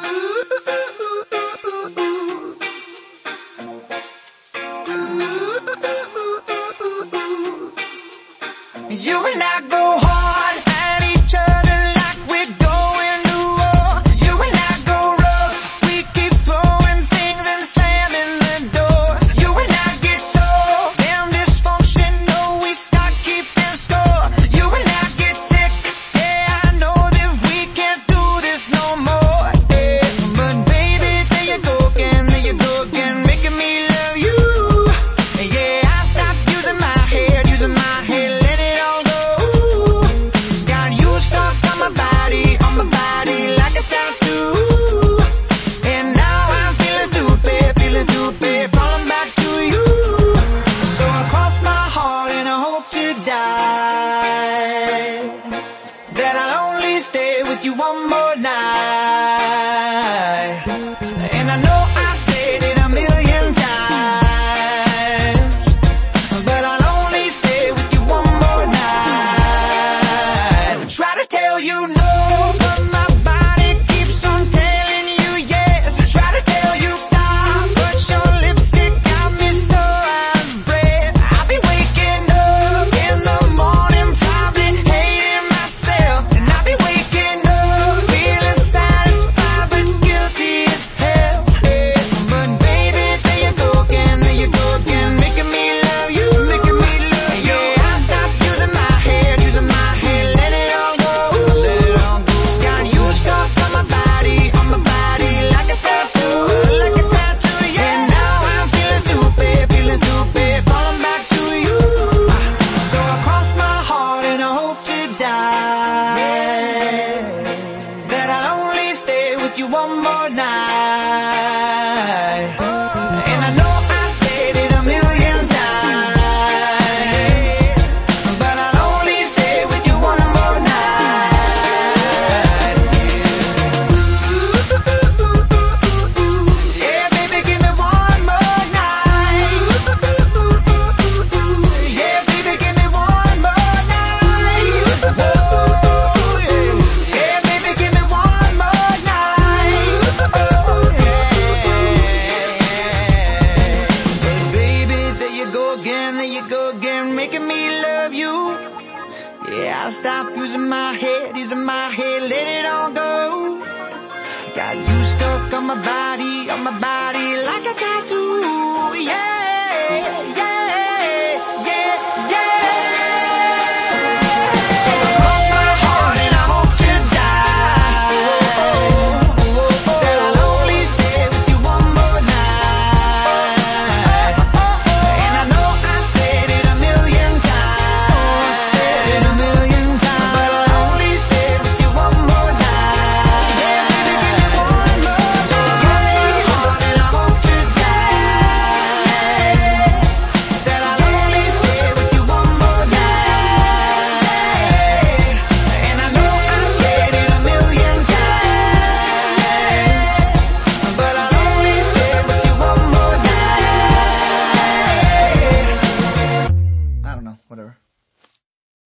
You and I go hard at each other like we're going to war. You and I go rough, we keep throwing things and slamming the doors. You and I get so damn dysfunctional, we start keeping score. You and I get sick, yeah, I know that we can't do this no more. Yeah. But baby, there you go again, making me love you. Yeah, I stopped using my head, let it all go. Got you stuck on my body like a tattoo. And now I'm feeling stupid, falling back to you. So I cross my heart and I hope to die that I'll only stay with you one more night. And I know I said it a million times, but I'll only stay with you one more night. Try to tell you no, but my body keeps on telling you yes. I try to tell you stop, but your lipstick got me so out of breath. I'll be waking up in the morning, probably hating myself. And I'll be waking up feeling satisfied but guilty as hell. But baby, there you go again, making me love you. Yeah, I stopped using my head, let it all go. Got you stuck on my body like a tattoo. Yeah, now I'm feeling stupid, falling back to you. So I cross my heart and I hope to die that I'll only stay with you one more night. And I know I said it a million times, but I'll only stay with you one more night. Yeah, baby, give me one more night. Yeah, baby, give me one more night. Yeah, baby, give me one more night. Baby, there you go again, making me love you. Yeah, I stopped using my head, let it all go. Got you stuck on my body like a tattoo. Yeah, yeah.